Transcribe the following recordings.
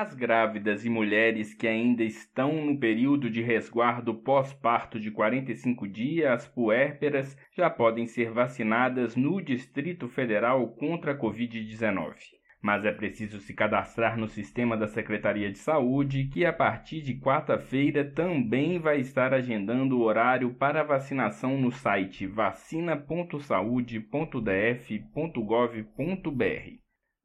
As grávidas e mulheres que ainda estão no período de resguardo pós-parto de 45 dias, puérperas, já podem ser vacinadas no Distrito Federal contra a Covid-19. Mas é preciso se cadastrar no sistema da Secretaria de Saúde, que a partir de quarta-feira também vai estar agendando o horário para vacinação no site vacina.saude.df.gov.br.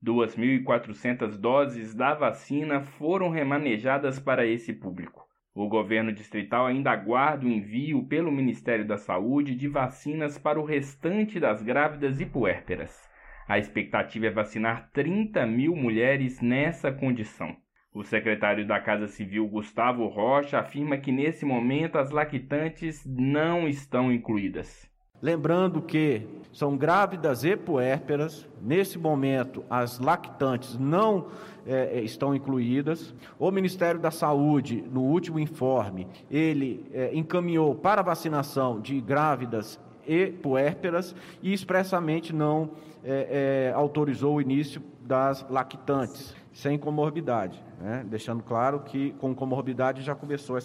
2.400 doses da vacina foram remanejadas para esse público. O governo distrital ainda aguarda o envio pelo Ministério da Saúde de vacinas para o restante das grávidas e puérperas. A expectativa é vacinar 30 mil mulheres nessa condição. O secretário da Casa Civil, Gustavo Rocha, afirma que nesse momento as lactantes não estão incluídas. Lembrando que são grávidas e puérperas, nesse momento as lactantes não estão incluídas. O Ministério da Saúde, no último informe, ele encaminhou para a vacinação de grávidas e puérperas e expressamente não autorizou o início das lactantes, sem comorbidade, né? Deixando claro que com comorbidade já começou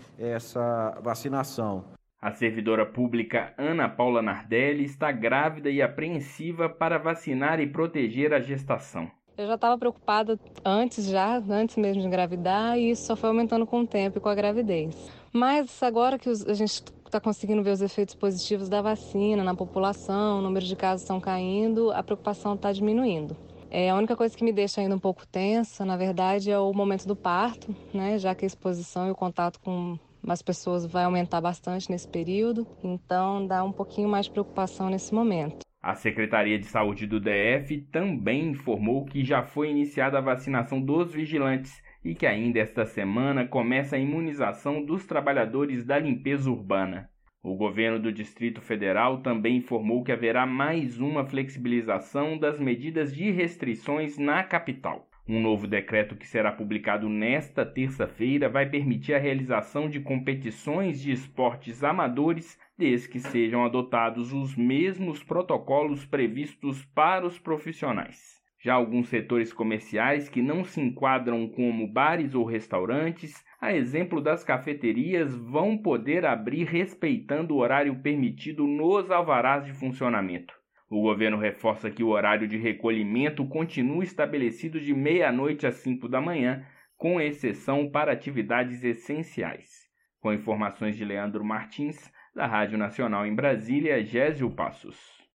essa vacinação. A servidora pública Ana Paula Nardelli está grávida e apreensiva para vacinar e proteger a gestação. Eu já estava preocupada antes mesmo de engravidar, e isso só foi aumentando com o tempo e com a gravidez. Mas agora que a gente está conseguindo ver os efeitos positivos da vacina na população, o número de casos estão caindo, a preocupação está diminuindo. A única coisa que me deixa ainda um pouco tensa, na verdade, é o momento do parto, né? Já que a exposição e o contato com as pessoas vai aumentar bastante nesse período, então dá um pouquinho mais de preocupação nesse momento. A Secretaria de Saúde do DF também informou que já foi iniciada a vacinação dos vigilantes e que ainda esta semana começa a imunização dos trabalhadores da limpeza urbana. O governo do Distrito Federal também informou que haverá mais uma flexibilização das medidas de restrições na capital. Um novo decreto que será publicado nesta terça-feira vai permitir a realização de competições de esportes amadores, desde que sejam adotados os mesmos protocolos previstos para os profissionais. Já alguns setores comerciais que não se enquadram como bares ou restaurantes, a exemplo das cafeterias, vão poder abrir respeitando o horário permitido nos alvarás de funcionamento. O governo reforça que o horário de recolhimento continua estabelecido de meia-noite às 5 da manhã, com exceção para atividades essenciais. Com informações de Leandro Martins, da Rádio Nacional em Brasília, Gésio Passos.